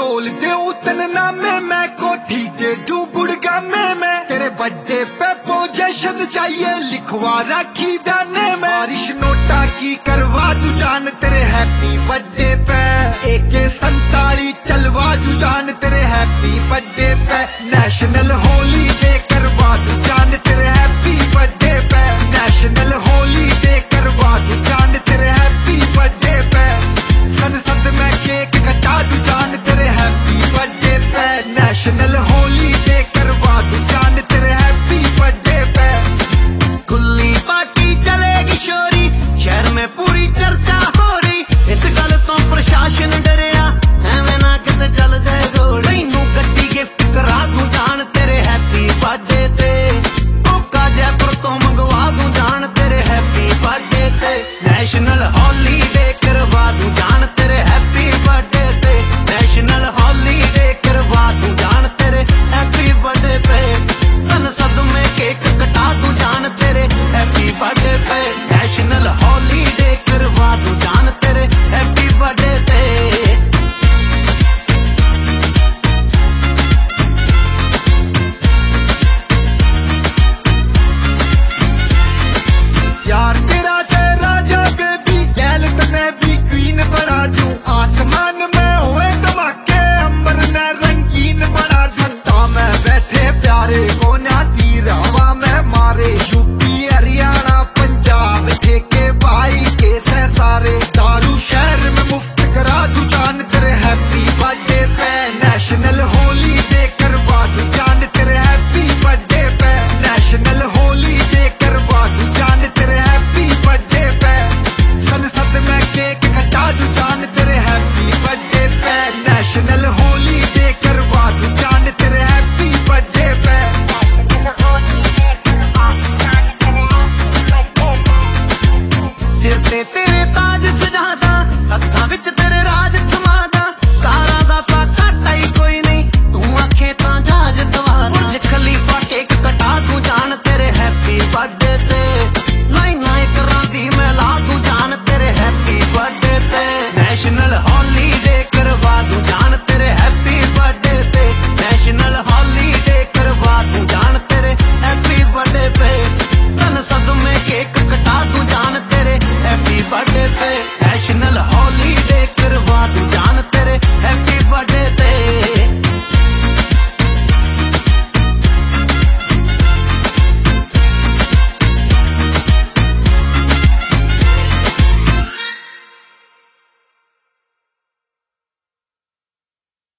बोल दे उतन नामे मैं कोठी दे दू गुड़गामे में तेरे बर्थडे पे पोजेशन चाहिए लिखवा रखी बयाने में बारिश नोटा की करवा दू जान तेरे हैप्पी बर्थडे पे AK-47 चलवा दू जान तेरे हैप्पी बर्थडे पे नेशनल हॉलीडे करवा दू जान तेरे हैप्पी बर्थडे पे नेशनल हॉलीडे करवा दू जान तेरे हैप्पी बर्थडे पे संसद में केक कटा दू जान तेरे हैप्पी बर्थडे पे नेशनल हॉलीडे करवा दू जान तेरे हैप्पी बर्थडे पे खुली पार्टी चलेगी शोरी शहर में पूरी चर्चा हो रही इस गल तो प्रशासन डरिया एवें ना किते चल जाए गोली मैनू गड्डी गिफ्ट करा दू जान तेरे हैप्पी बर्थडे ते ओका जयपुर तो मंगवा दू जान तेरे हैप्पी बर्थडे ते नेशनल हॉलीडे करवा दू जान तेरे हैप्पी बर्थडे ते नेशनल हॉलीडे करवा दू जान तेरे हैप्पी बर्थडे पे संसद में केक कटा दू जान तेरे हैप्पी बर्थडे पे नेशनल हॉलीडे करवा दू जान तेरे हैप्पी बर्थडे पे यार तेरा से राजा बेबी गैल तने भी क्वीन बना दूं आसमान में हुए धमाके अंबर ने रंगीन बना सकता मैं बैठे प्यारे को ना तीर हवा में मारे यूपी हरियाणा पंजाब ठेके भाई के से सारे दारू शहर में मुफ्त करा दूं जान तेरे हैप्पी बर्थडे पे नेशनल हॉलीडे करवा दूं जान तेरे हैप्पी बर्थडे पे नेशनल हॉलीडे करवा दूं जान तेरे हैप्पी बर्थडे पे संसद में केक कटा दूं जान तेरे हैप्पी बर्थडे पे नेशनल हॉलीडे करवा दूं जान तेरे हैप्पी बर्थडे पे सिर ते